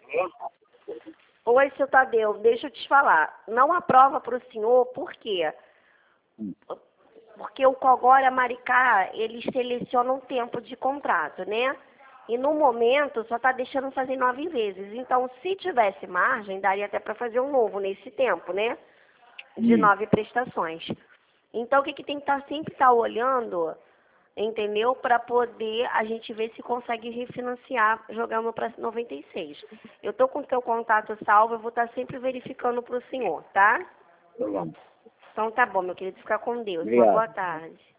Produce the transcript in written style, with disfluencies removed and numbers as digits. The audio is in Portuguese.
Oi, seu Tadeu, deixa eu te falar. Não aprova para o senhor, por quê? Porque o Cogó e a Maricá, eles selecionam um tempo de contrato, né? E no momento só está deixando fazer 9 vezes. Então, se tivesse margem, daria até para fazer um novo nesse tempo, né? De 9 prestações. Então, o que tem que sempre estar olhando, entendeu? Para poder a gente ver se consegue refinanciar jogando para 96. Eu estou com o teu contato salvo, eu vou estar sempre verificando para o senhor, tá? Tá bom. Então tá bom, meu querido, fica com Deus. Uma Obrigado. boa tarde.